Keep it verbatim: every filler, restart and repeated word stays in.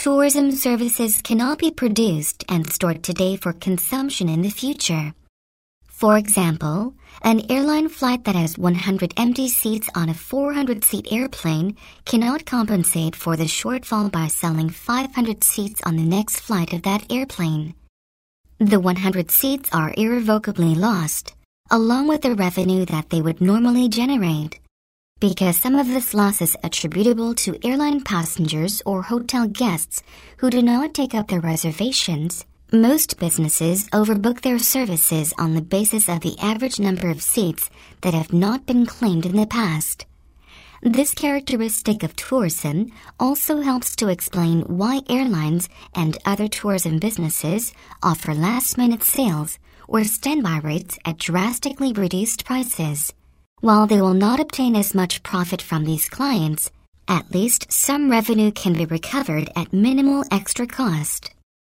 tourism services cannot be produced and stored today for consumption in the future. For example, an airline flight that has one hundred empty seats on a four hundred seat airplane cannot compensate for the shortfall by selling five hundred seats on the next flight of that airplane. The one hundred seats are irrevocably lost, along with the revenue that they would normally generate. Because some of this loss is attributable to airline passengers or hotel guests who do not take up their reservations, most businesses overbook their services on the basis of the average number of seats that have not been claimed in the past. This characteristic of tourism also helps to explain why airlines and other tourism businesses offer last-minute sales or standby rates at drastically reduced prices. While they will not obtain as much profit from these clients, at least some revenue can be recovered at minimal extra cost.